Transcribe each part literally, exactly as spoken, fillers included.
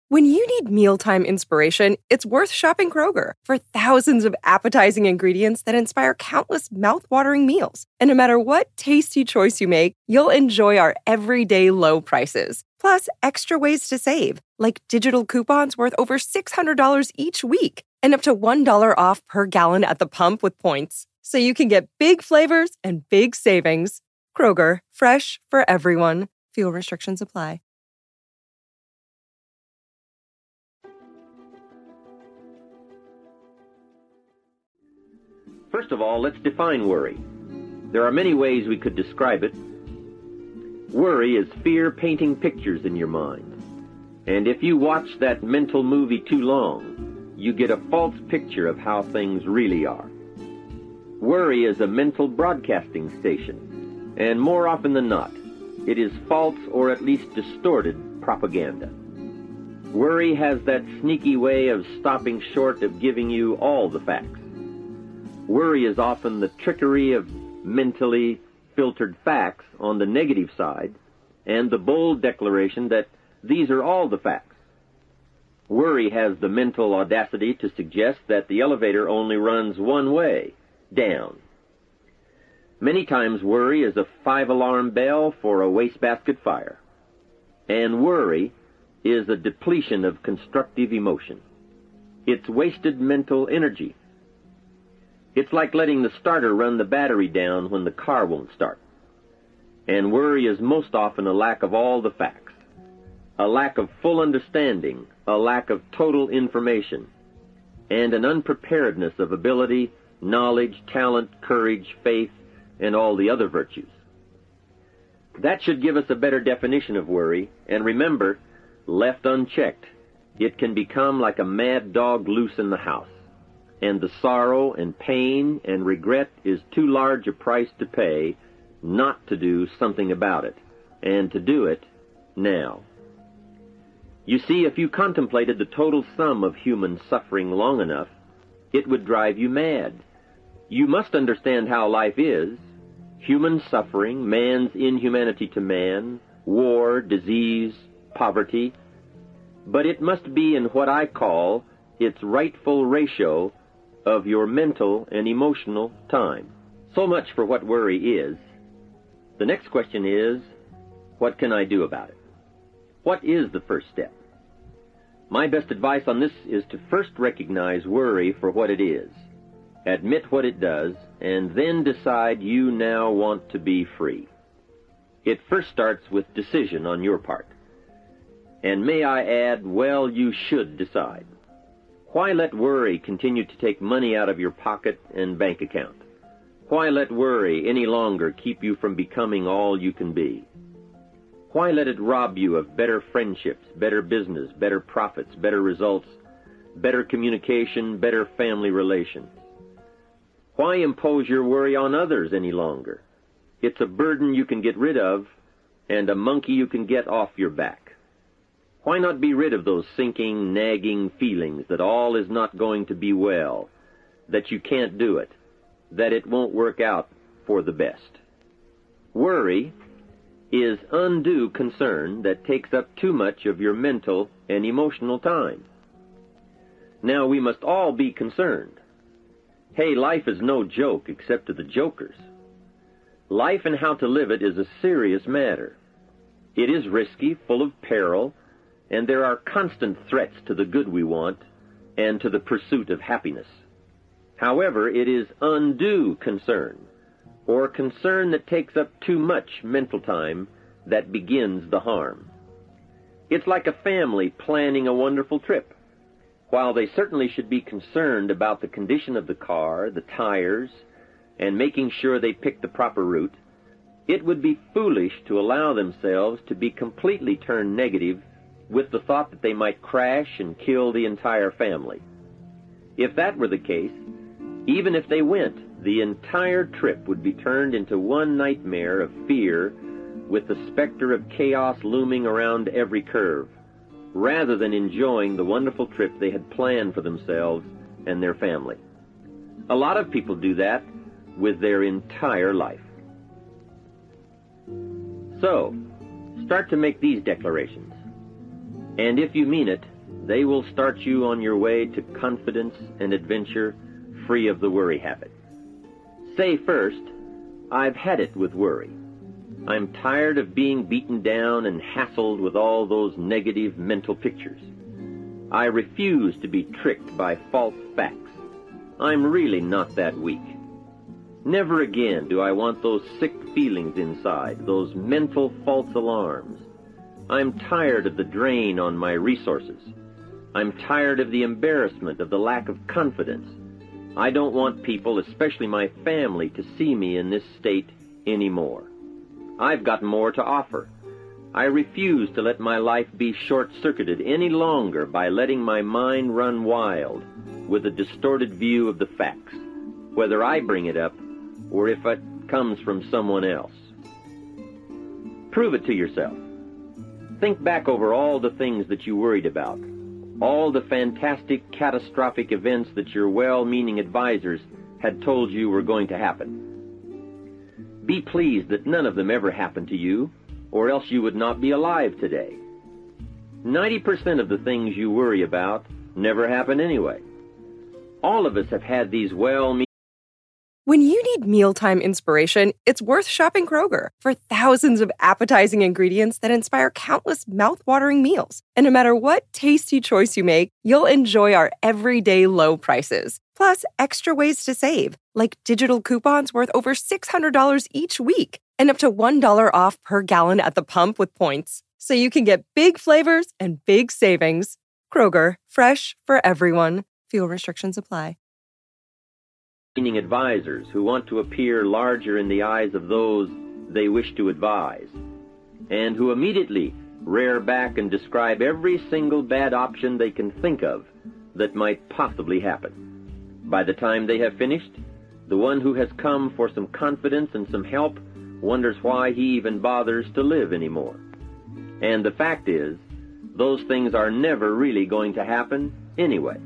When you need mealtime inspiration, it's worth shopping Kroger for thousands of appetizing ingredients that inspire countless mouth-watering meals. And no matter what tasty choice you make, you'll enjoy our everyday low prices. Plus, extra ways to save, like digital coupons worth over six hundred dollars each week and up to one dollar off per gallon at the pump with points. So you can get big flavors and big savings. Kroger, fresh for everyone. Fuel restrictions apply. First of all, let's define worry. There are many ways we could describe it. Worry is fear painting pictures in your mind. And if you watch that mental movie too long, you get a false picture of how things really are. Worry is a mental broadcasting station, and more often than not, it is false or at least distorted propaganda. Worry has that sneaky way of stopping short of giving you all the facts. Worry is often the trickery of mentally filtered facts on the negative side and the bold declaration that these are all the facts. Worry has the mental audacity to suggest that the elevator only runs one way, down. Many times worry is a five-alarm bell for a wastebasket fire. And worry is a depletion of constructive emotion. It's wasted mental energy. It's like letting the starter run the battery down when the car won't start. And worry is most often a lack of all the facts, a lack of full understanding, a lack of total information, and an unpreparedness of ability, knowledge, talent, courage, faith, and all the other virtues. That should give us a better definition of worry, and remember, left unchecked, it can become like a mad dog loose in the house. And the sorrow and pain and regret is too large a price to pay not to do something about it, and to do it now. You see, if you contemplated the total sum of human suffering long enough, it would drive you mad. You must understand how life is. Human suffering, man's inhumanity to man, war, disease, poverty. But it must be in what I call its rightful ratio of your mental and emotional time. So much for what worry is. The next question is, what can I do about it? What is the first step? My best advice on this is to first recognize worry for what it is, admit what it does, and then decide you now want to be free. It first starts with decision on your part. And may I add, well, you should decide. Why let worry continue to take money out of your pocket and bank account? Why let worry any longer keep you from becoming all you can be? Why let it rob you of better friendships, better business, better profits, better results, better communication, better family relations? Why impose your worry on others any longer? It's a burden you can get rid of and a monkey you can get off your back. Why not be rid of those sinking, nagging feelings that all is not going to be well, that you can't do it, that it won't work out for the best? Worry is undue concern that takes up too much of your mental and emotional time. Now, we must all be concerned. Hey, life is no joke except to the jokers. Life and how to live it is a serious matter. It is risky, full of peril, and there are constant threats to the good we want and to the pursuit of happiness. However, it is undue concern, or concern that takes up too much mental time, that begins the harm. It's like a family planning a wonderful trip. While they certainly should be concerned about the condition of the car, the tires, and making sure they pick the proper route, it would be foolish to allow themselves to be completely turned negative with the thought that they might crash and kill the entire family. If that were the case, even if they went, the entire trip would be turned into one nightmare of fear with the specter of chaos looming around every curve, rather than enjoying the wonderful trip they had planned for themselves and their family. A lot of people do that with their entire life. So, start to make these declarations. And if you mean it, They will start you on your way to confidence and adventure, free of the worry habit. Say first, I've had it with worry. I'm tired of being beaten down and hassled with all those negative mental pictures. I refuse to be tricked by false facts. I'm really not that weak. Never again do I want those sick feelings inside, those mental false alarms. I'm tired of the drain on my resources. I'm tired of the embarrassment of the lack of confidence. I don't want people, especially my family, to see me in this state anymore. I've got more to offer. I refuse to let my life be short-circuited any longer by letting my mind run wild with a distorted view of the facts, whether I bring it up or if it comes from someone else. Prove it to yourself. Think back over all the things that you worried about, all the fantastic, catastrophic events that your well-meaning advisors had told you were going to happen. Be pleased that none of them ever happened to you, or else you would not be alive today. ninety percent of the things you worry about never happen anyway. All of us have had these well-meaning... When you need mealtime inspiration, it's worth shopping Kroger for thousands of appetizing ingredients that inspire countless mouth-watering meals. And no matter what tasty choice you make, you'll enjoy our everyday low prices. Plus, extra ways to save, like digital coupons worth over six hundred dollars each week and up to one dollar off per gallon at the pump with points. So you can get big flavors and big savings. Kroger, fresh for everyone. Fuel restrictions apply. Advisors who want to appear larger in the eyes of those they wish to advise, and who immediately rear back and describe every single bad option they can think of that might possibly happen. By the time they have finished, the one who has come for some confidence and some help wonders why he even bothers to live anymore. And the fact is, those things are never really going to happen anyway.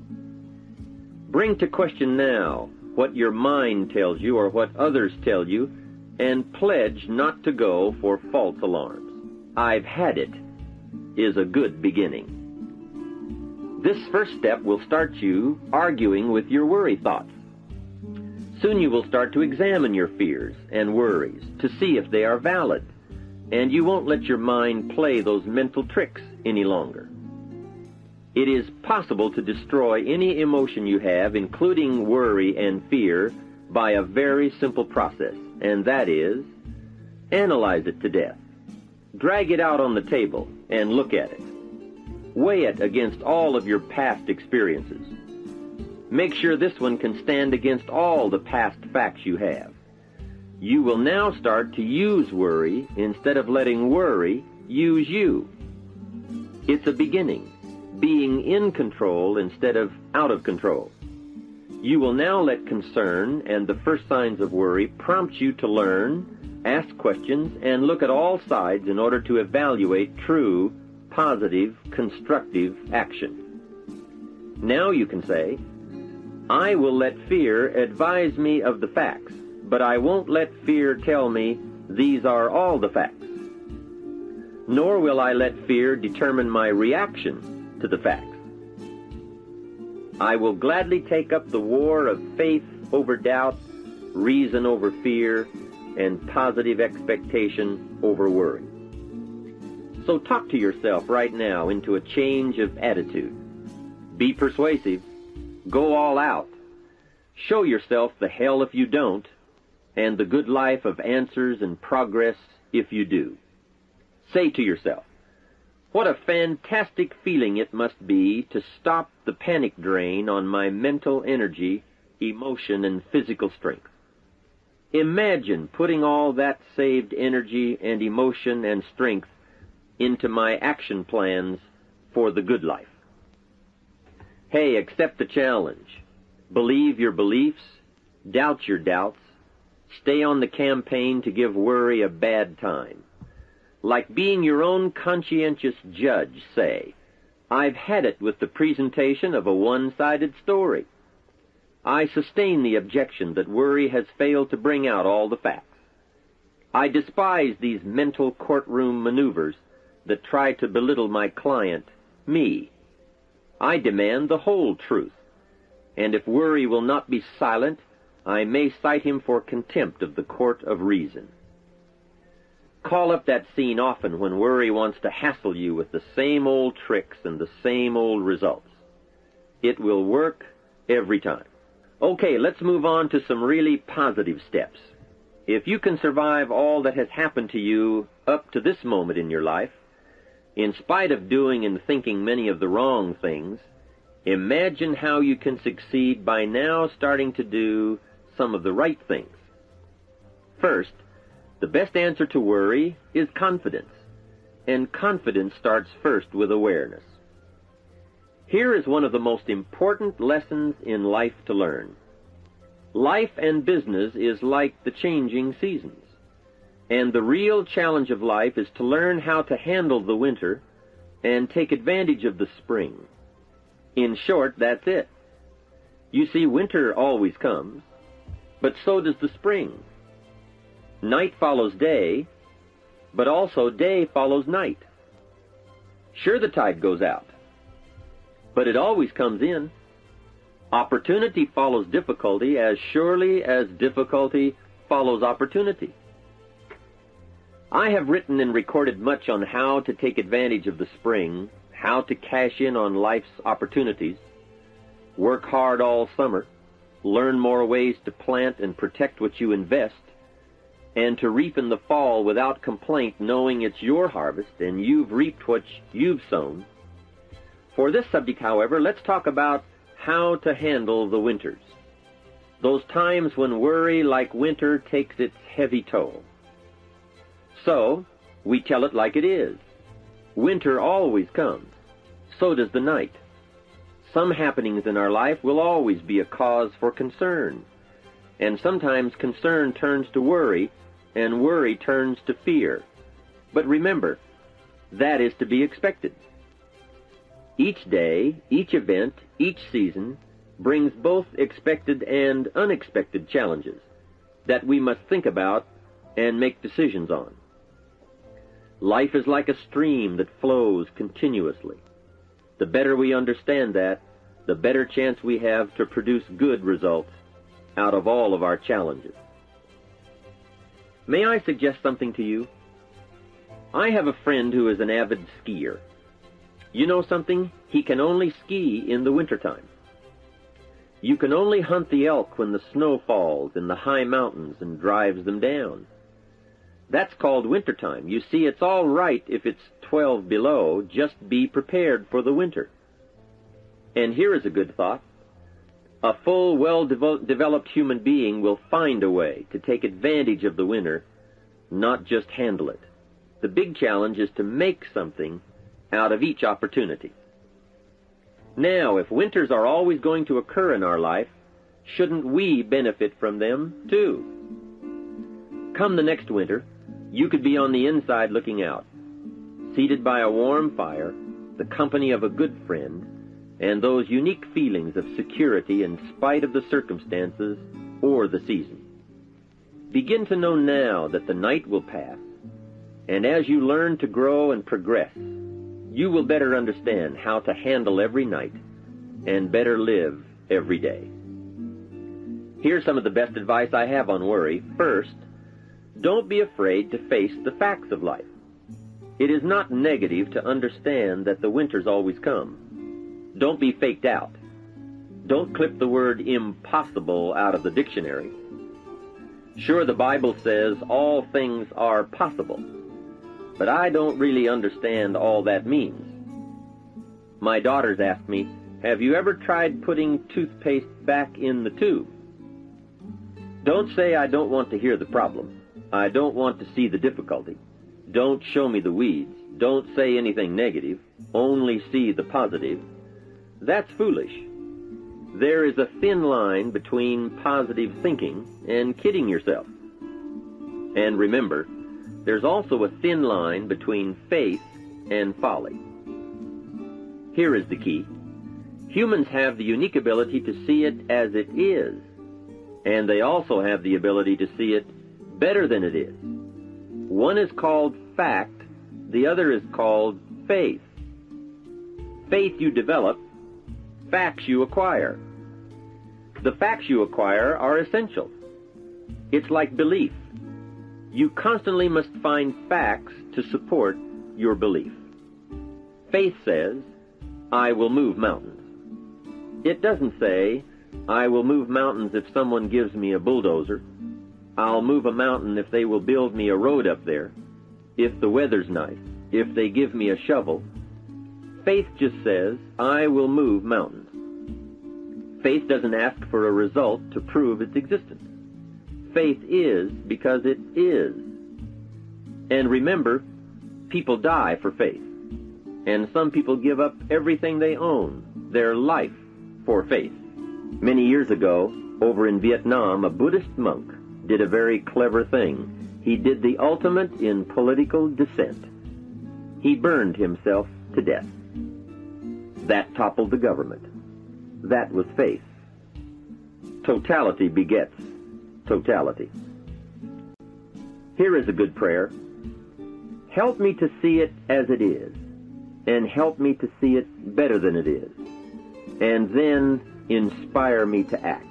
Bring to question now what your mind tells you or what others tell you, and pledge not to go for false alarms. I've had it is a good beginning. This first step will start you arguing with your worry thoughts. Soon you will start to examine your fears and worries to see if they are valid, and you won't let your mind play those mental tricks any longer. It is possible to destroy any emotion you have, including worry and fear, by a very simple process, and that is, analyze it to death. Drag it out on the table and look at it. Weigh it against all of your past experiences. Make sure this one can stand against all the past facts you have. You will now start to use worry instead of letting worry use you. It's a beginning. Being in control instead of out of control. You will now let concern and the first signs of worry prompt you to learn, ask questions, and look at all sides in order to evaluate true, positive, constructive action. Now you can say, I will let fear advise me of the facts, but I won't let fear tell me these are all the facts. Nor will I let fear determine my reaction to the facts. I will gladly take up the war of faith over doubt, reason over fear, and positive expectation over worry. So talk to yourself right now into a change of attitude. Be persuasive. Go all out. Show yourself the hell if you don't, and the good life of answers and progress if you do. Say to yourself, what a fantastic feeling it must be to stop the panic drain on my mental energy, emotion, and physical strength. Imagine putting all that saved energy and emotion and strength into my action plans for the good life. Hey, accept the challenge. Believe your beliefs, doubt your doubts, stay on the campaign to give worry a bad time. Like being your own conscientious judge, say, I've had it with the presentation of a one-sided story. I sustain the objection that worry has failed to bring out all the facts. I despise these mental courtroom maneuvers that try to belittle my client, me, I demand the whole truth, and if worry will not be silent, I may cite him for contempt of the court of reason. Call up that scene often when worry wants to hassle you with the same old tricks and the same old results. It will work every time. Okay, let's move on to some really positive steps. If you can survive all that has happened to you up to this moment in your life, in spite of doing and thinking many of the wrong things, imagine how you can succeed by now starting to do some of the right things. First, the best answer to worry is confidence, and confidence starts first with awareness. Here is one of the most important lessons in life to learn. Life and business is like the changing seasons, and the real challenge of life is to learn how to handle the winter and take advantage of the spring. In short, that's it. You see, winter always comes, but so does the spring. Night follows day, but also day follows night. Sure, the tide goes out, but it always comes in. Opportunity follows difficulty as surely as difficulty follows opportunity. I have written and recorded much on how to take advantage of the spring, how to cash in on life's opportunities, work hard all summer, learn more ways to plant and protect what you invest, and to reap in the fall without complaint, knowing it's your harvest and you've reaped what you've sown. For this subject, however, let's talk about how to handle the winters, those times when worry, like winter, takes its heavy toll. So, we tell it like it is. Winter always comes. So does the night. Some happenings in our life will always be a cause for concern, and sometimes concern turns to worry, and worry turns to fear. But remember, that is to be expected. Each day, each event, each season brings both expected and unexpected challenges that we must think about and make decisions on. Life is like a stream that flows continuously. The better we understand that, the better chance we have to produce good results out of all of our challenges. May I suggest something to you? I have a friend who is an avid skier. You know something? He can only ski in the wintertime. You can only hunt the elk when the snow falls in the high mountains and drives them down. That's called wintertime. You see, it's all right if it's twelve below. Just be prepared for the winter. And here is a good thought. A full, well-developed human being will find a way to take advantage of the winter, not just handle it. The big challenge is to make something out of each opportunity. Now, if winters are always going to occur in our life, shouldn't we benefit from them too? Come the next winter, you could be on the inside looking out, seated by a warm fire, the company of a good friend, and those unique feelings of security in spite of the circumstances or the season. Begin to know now that the night will pass, and as you learn to grow and progress, you will better understand how to handle every night and better live every day. Here's some of the best advice I have on worry. First, don't be afraid to face the facts of life. It is not negative to understand that the winters always come. Don't be faked out. Don't clip the word impossible out of the dictionary. Sure, the Bible says all things are possible, but I don't really understand all that means. My daughters ask me, have you ever tried putting toothpaste back in the tube? Don't say I don't want to hear the problem. I don't want to see the difficulty. Don't show me the weeds. Don't say anything negative. Only see the positive. That's foolish. There is a thin line between positive thinking and kidding yourself. And remember, there's also a thin line between faith and folly. Here is the key. Humans have the unique ability to see it as it is, and they also have the ability to see it better than it is. One is called fact, the other is called faith. Faith you develop, facts you acquire. The facts you acquire are essential. It's like belief. You constantly must find facts to support your belief. Faith says, I will move mountains. It doesn't say, I will move mountains if someone gives me a bulldozer. I'll move a mountain if they will build me a road up there, if the weather's nice, if they give me a shovel. Faith just says, I will move mountains. Faith doesn't ask for a result to prove its existence. Faith is because it is. And remember, people die for faith. And some people give up everything they own, their life, for faith. Many years ago, over in Vietnam, a Buddhist monk did a very clever thing. He did the ultimate in political dissent. He burned himself to death. That toppled the government. That was faith. Totality begets totality. Here is a good prayer. Help me to see it as it is, and help me to see it better than it is, and then inspire me to act.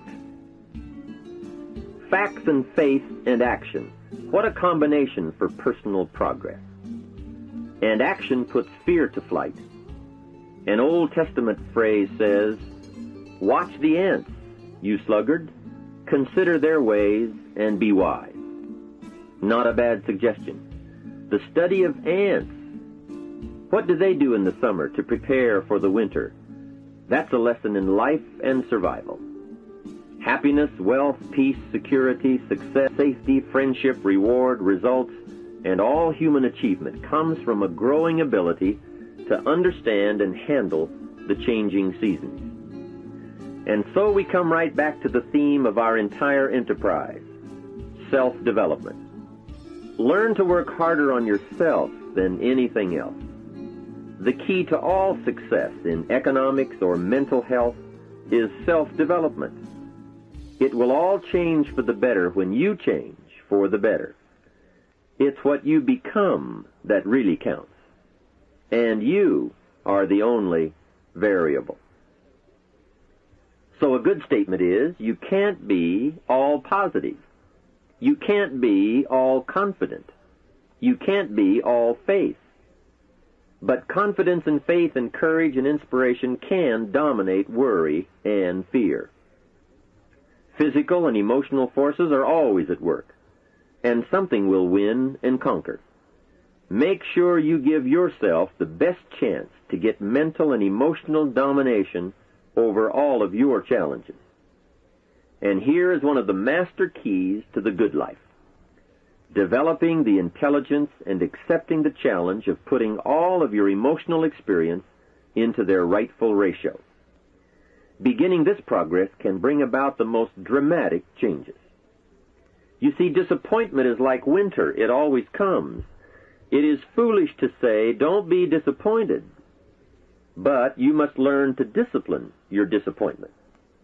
Facts and faith and action. What a combination for personal progress. And action puts fear to flight. An Old Testament phrase says, watch the ants, you sluggard. Consider their ways and be wise. Not a bad suggestion. The study of ants. What do they do in the summer to prepare for the winter? That's a lesson in life and survival. Happiness, wealth, peace, security, success, safety, friendship, reward, results, and all human achievement comes from a growing ability to understand and handle the changing seasons. And so we come right back to the theme of our entire enterprise, self-development. Learn to work harder on yourself than anything else. The key to all success in economics or mental health is self-development. It will all change for the better when you change for the better. It's what you become that really counts. And you are the only variable. So a good statement is, you can't be all positive. You can't be all confident. You can't be all faith. But confidence and faith and courage and inspiration can dominate worry and fear. Physical and emotional forces are always at work, and something will win and conquer. Make sure you give yourself the best chance to get mental and emotional domination over all of your challenges. And here is one of the master keys to the good life. Developing the intelligence and accepting the challenge of putting all of your emotional experience into their rightful ratio. Beginning this progress can bring about the most dramatic changes. You see, disappointment is like winter. It always comes. It is foolish to say, don't be disappointed. But you must learn to discipline your disappointment.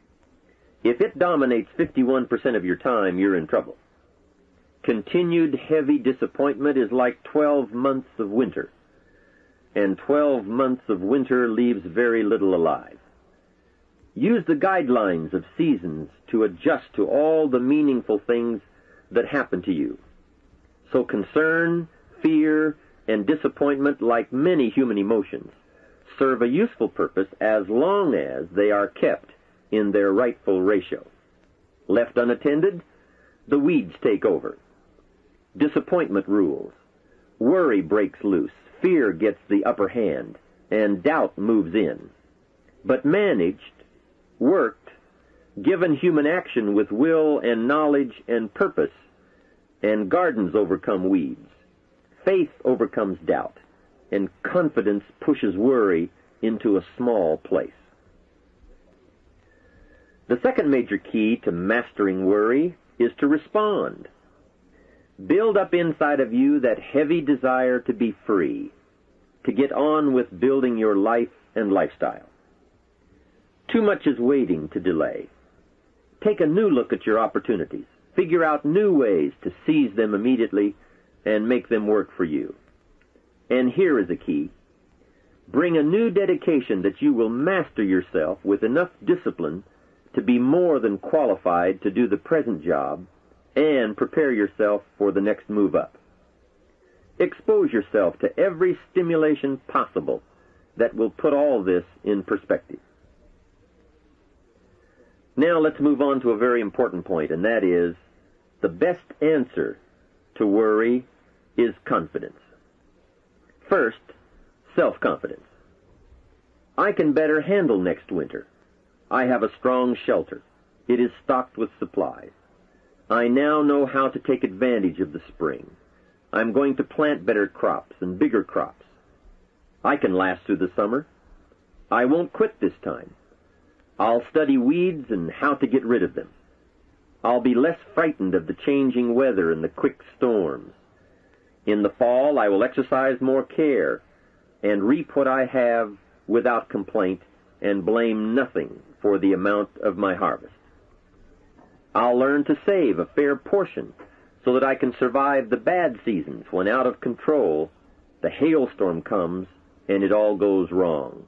If it dominates fifty-one percent of your time, you're in trouble. Continued heavy disappointment is like twelve months of winter, and twelve months of winter leaves very little alive. Use the guidelines of seasons to adjust to all the meaningful things that happen to you. So concern, fear, and disappointment, like many human emotions, serve a useful purpose as long as they are kept in their rightful ratio. Left unattended, the weeds take over. Disappointment rules. Worry breaks loose. Fear gets the upper hand, and doubt moves in. But managed, worked, given human action with will and knowledge and purpose, and gardens overcome weeds. Faith overcomes doubt, and confidence pushes worry into a small place. The second major key to mastering worry is to respond. Build up inside of you that heavy desire to be free, to get on with building your life and lifestyle. Too much is waiting to delay. Take a new look at your opportunities. Figure out new ways to seize them immediately and make them work for you. And here is a key. Bring a new dedication that you will master yourself with enough discipline to be more than qualified to do the present job and prepare yourself for the next move up. Expose yourself to every stimulation possible that will put all this in perspective. Now let's move on to a very important point, and that is the best answer to worry is confidence. First, self-confidence. I can better handle next winter. I have a strong shelter. It is stocked with supplies. I now know how to take advantage of the spring. I'm going to plant better crops and bigger crops. I can last through the summer. I won't quit this time. I'll study weeds and how to get rid of them. I'll be less frightened of the changing weather and the quick storms. In the fall, I will exercise more care and reap what I have without complaint and blame nothing for the amount of my harvest. I'll learn to save a fair portion so that I can survive the bad seasons when out of control the hailstorm comes and it all goes wrong.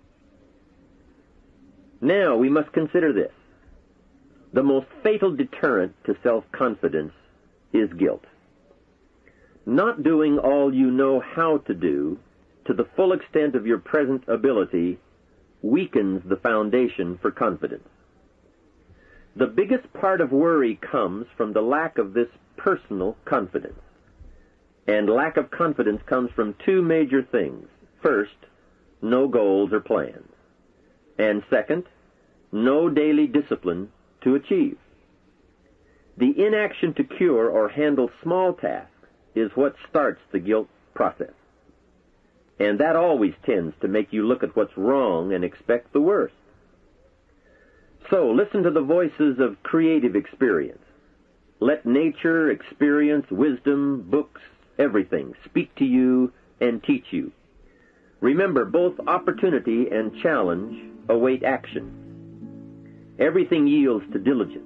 Now we must consider this. The most fatal deterrent to self-confidence is guilt. Not doing all you know how to do to the full extent of your present ability weakens the foundation for confidence. The biggest part of worry comes from the lack of this personal confidence. And lack of confidence comes from two major things. First, no goals or plans. And second, no daily discipline to achieve. The inaction to cure or handle small tasks is what starts the guilt process. And that always tends to make you look at what's wrong and expect the worst. So listen to the voices of creative experience. Let nature, experience, wisdom, books, everything speak to you and teach you. Remember, both opportunity and challenge await action. Everything yields to diligence.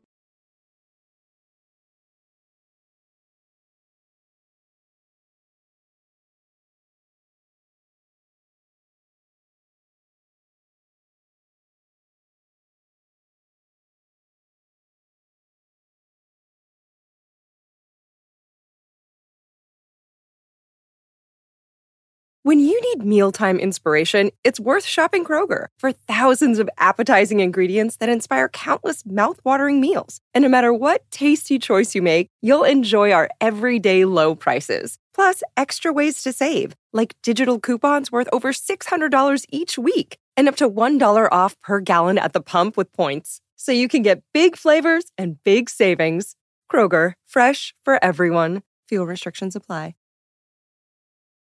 When you need mealtime inspiration, it's worth shopping Kroger for thousands of appetizing ingredients that inspire countless mouth-watering meals. And no matter what tasty choice you make, you'll enjoy our everyday low prices. Plus, extra ways to save, like digital coupons worth over six hundred dollars each week and up to one dollar off per gallon at the pump with points. So you can get big flavors and big savings. Kroger, fresh for everyone. Fuel restrictions apply.